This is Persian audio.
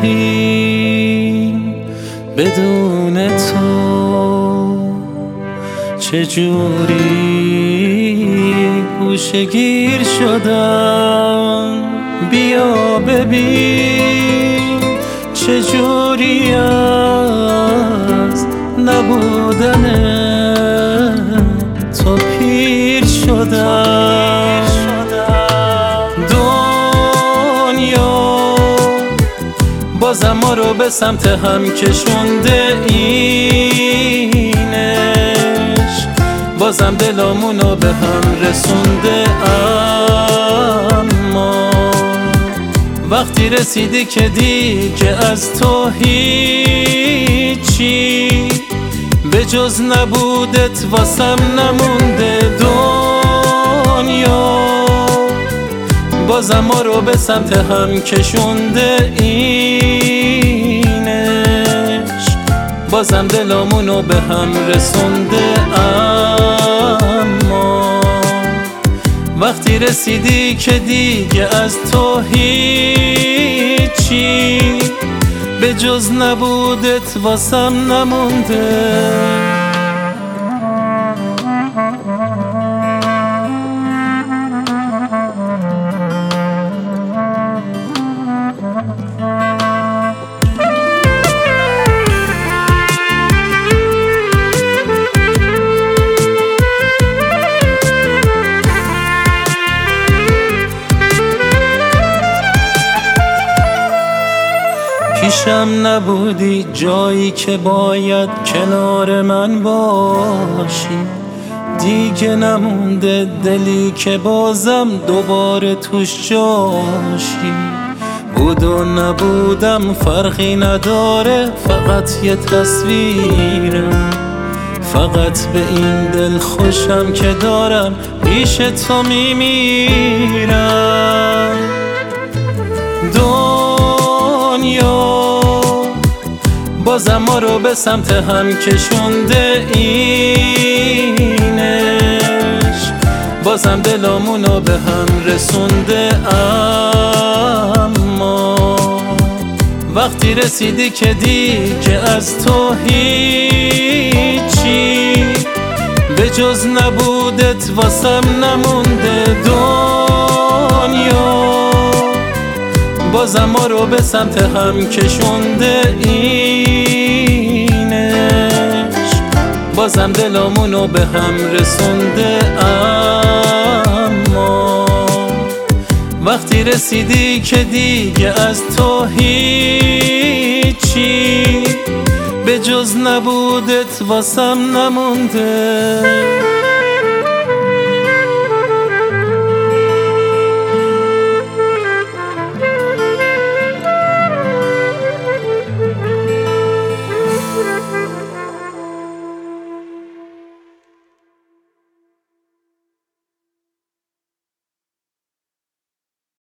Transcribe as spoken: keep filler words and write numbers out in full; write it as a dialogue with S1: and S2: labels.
S1: توهی بدون تو چجوری گوشه‌گیر شدم. بیا ببین چجوری از نبودن تو پیر شدم. دنیا بازم ما رو به سمت هم کشونده، اینش بازم دلامونو به هم رسونده. اما وقتی رسیدی که دیگه از تو هیچی به جز نبودت واسم نمونده. دنیا بازم ما رو به سمت هم کشونده، اینش بازم دلامونو به هم رسونده. اما وقتی رسیدی که دیگه از تو هیچی به جز نبودت واسم نمونده. پیشم نبودی جایی که باید کنار من باشی، دیگه نمونده دلی که بازم دوباره توش جاشی. بود و نبودم فرقی نداره، فقط یه تصویره. فقط به این دل خوشم که دارم پیش تو میمیرم. دنیا بازم ما رو به سمت هم کشونده، اینش بازم دلامونو به هم رسونده. اما وقتی رسیدی که دیگه از تو هیچی به جز نبودت واسم نمونده. دنیا بازم ما رو به سمت هم کشونده، اینش بازم دلامونو به هم رسونده. اما وقتی رسیدی که دیگه از تو هیچی به جز نبودت واسم نمونده.